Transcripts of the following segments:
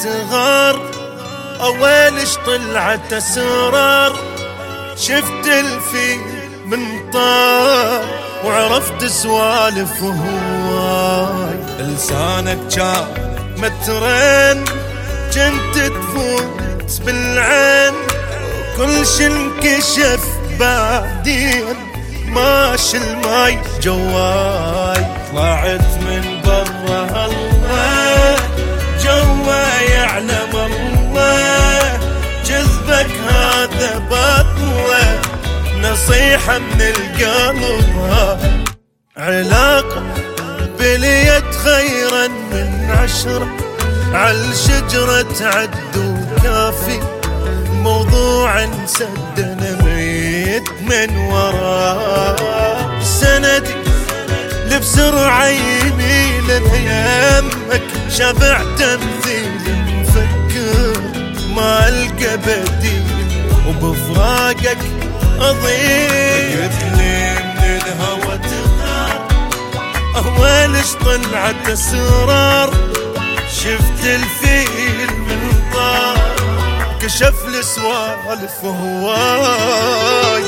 تغار، أولش طلعت أسرار. شفت الفيل من طار وعرفت سوالف هواي. لسانك جاب مترين جنت تفوت بالعين، كل شي انكشف بعدين ماشي الماي جواي. طلعت من برا الله جوا يعلم الله، جذبك هذا بطله نصيحة من القلب. علاقة باليد خيرا من 10 عالشجرة تعد وكافي. موضوع انسدنا ميت من وراه، سندي لبسرعة يميل يمك. شافع تمثيل مفكر ما القى بديل، وبفراقك أضيع. قلتلي من الهوى تغار، أولش طلعت أسرار. شفت الفيل من طار كشف لي سوالف هواي.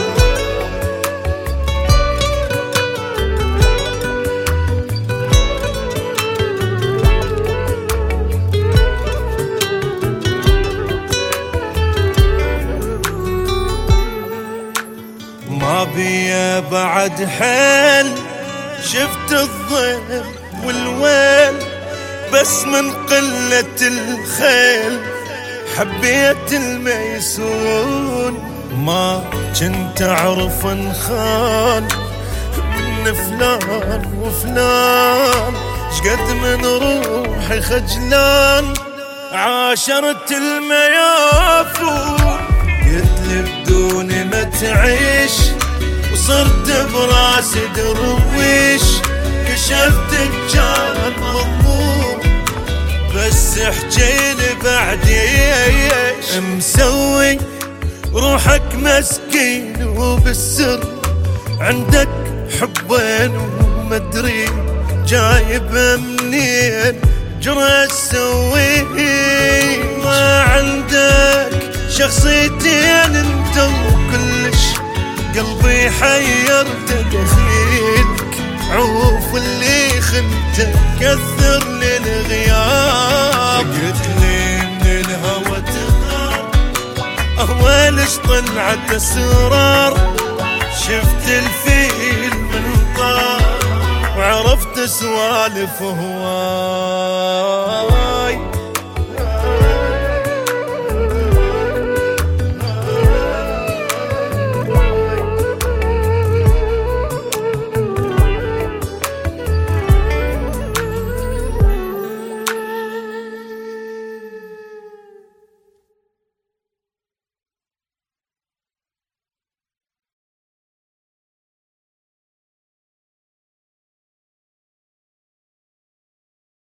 ما بيا بعد حيل، شفت الظل والويل بس من قلة الخيل. حبيت الميسون ما كنت أعرف انخان من فلان وفلان. شقد من روحي خجلان عاشرت الميافون. قلت بدوني ما تعيش وصرت براسي درويش. كشفت كان مضموم بس حجيلي بعديش. مسوي روحك مسكين وبالسر عندك حبين ومدري جايب منين جرى تسوي. ما عندك شخصيتين انت وكلش قلبي حيرت دخيلك. عوف اللي خنتك كثر للغياب. قلتلي من الهوى تغار، أولش طلعت أسرار. شفت الفيل من طار وعرفت سوالف هواي.